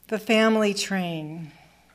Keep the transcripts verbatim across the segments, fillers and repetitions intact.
The family train.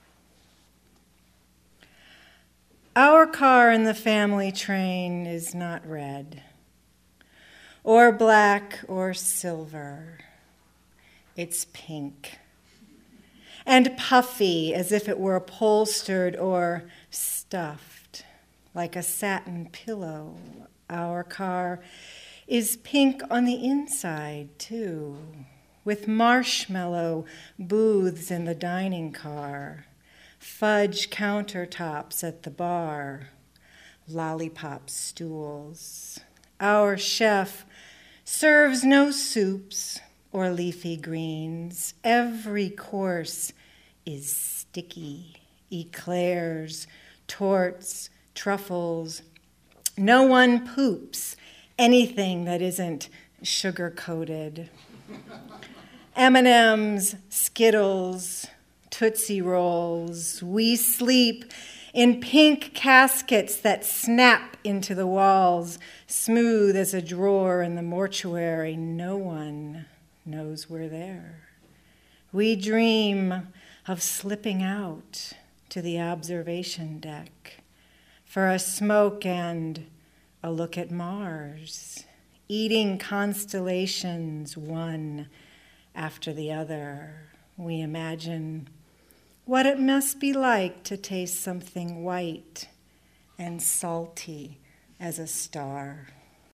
Our car in the family train is not red, or black, or silver. It's pink, and puffy as if it were upholstered or stuffed, like a satin pillow. Our car is pink on the inside, too, with marshmallow booths in the dining car, fudge countertops at the bar, lollipop stools. Our chef serves no soups or leafy greens. Every course is sticky, eclairs, torts, truffles. No one poops anything that isn't sugar-coated. M and M's, Skittles, Tootsie Rolls. We sleep in pink caskets that snap into the walls, smooth as a drawer in the mortuary. No one knows we're there. We dream of slipping out to the observation deck for a smoke and a look at Mars, eating constellations one after the other. We imagine what it must be like to taste something white and salty as a star.